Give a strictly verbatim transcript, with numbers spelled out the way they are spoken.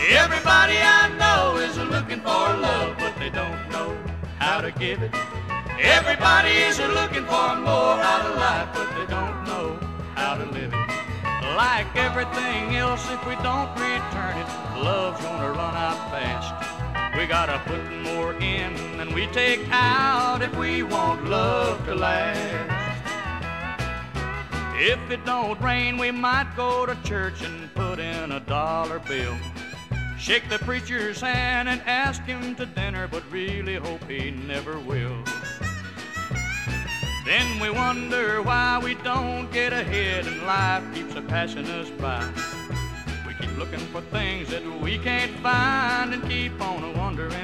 Everybody I know is looking for love, but they don't know how to give it. Everybody is looking for more out of life, but they don't know how to live it. Like everything else, if we don't return it, love's gonna run out fast. We gotta put more in than we take out if we want love to last. If it don't rain, we might go to church and put in a dollar bill. Shake the preacher's hand and ask him to dinner, but really hope he never will. Then we wonder why we don't get ahead and life keeps a-passing us by. We keep looking for things that we can't find and keep on a wondering